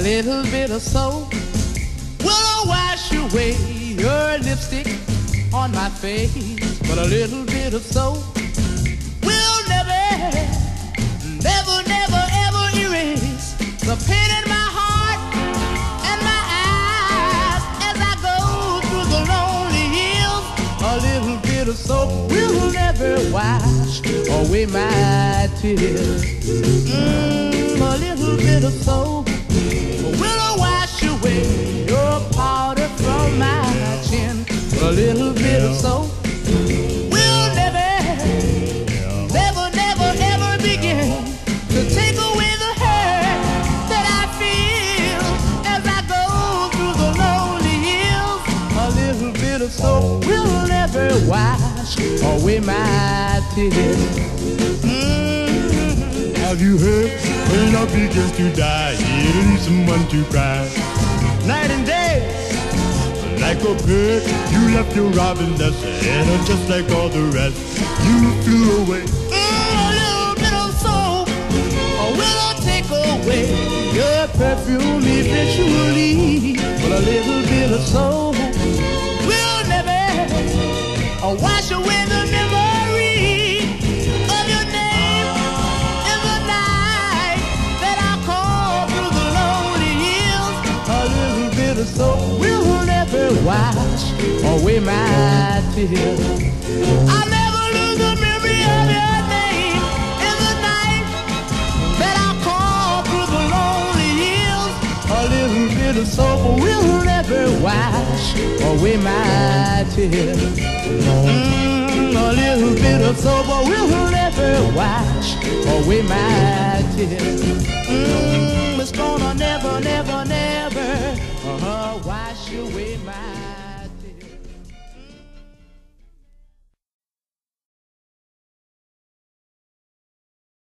little bit of soap will wash away your lipstick on my face. But a little bit of soap will never, never, never, ever erase the pain in my heart and my eyes as I go through the lonely hills. A little bit of soap will never wash away my tears. A little bit of soap will wash away your powder from my chin. A little bit of soap will never, never, never, ever begin to take away the hurt that I feel as I go through the lonely hills. A little bit of soap will never wash away my tears. Have you heard? When love begins to die, you need someone to cry. Night and day, like a bird, you left your robin nest, and just like all the rest, you flew away. A little bit of soap will take away your perfume eventually. But a little bit of soap will never wash away the memory of your name in the night that I call through the lonely hills. A little bit of soap will never wash away my tears. I'll never lose the memory of your name in the night that I call through the lonely hills. A little bit of soap will never wash away my tears. A little bit of soap will never wash away my tears. It's gonna never, never, never wash away my